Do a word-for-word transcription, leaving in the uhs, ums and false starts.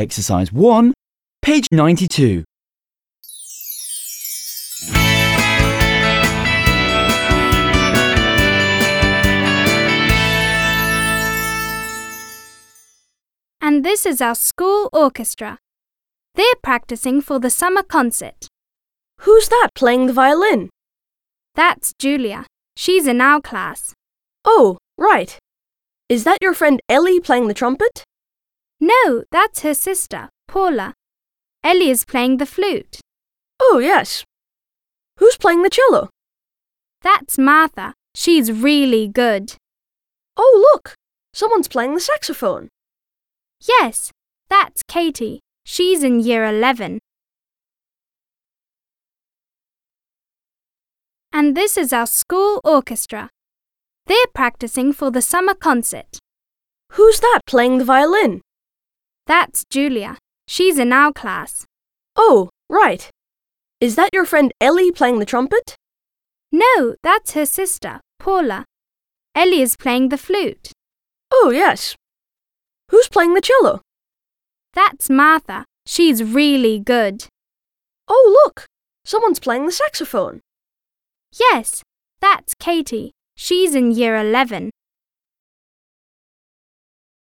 Exercise one, page ninety-two. And this is our school orchestra. They're practicing for the summer concert. Who's that playing the violin? That's Julia. She's in our class. Oh, right. Is that your friend Ellie playing the trumpet? No, that's her sister, Paula. Ellie is playing the flute. Oh, yes. Who's playing the cello? That's Martha. She's really good. Oh, look! Someone's playing the saxophone. Yes, that's Katie. She's in year eleven. And this is our school orchestra. They're practicing for the summer concert. Who's that playing the violin? That's Julia. She's in our class. Oh, right. Is that your friend Ellie playing the trumpet? No, that's her sister, Paula. Ellie is playing the flute. Oh, yes. Who's playing the cello? That's Martha. She's really good. Oh, look! Someone's playing the saxophone. Yes, that's Katie. She's in year eleven.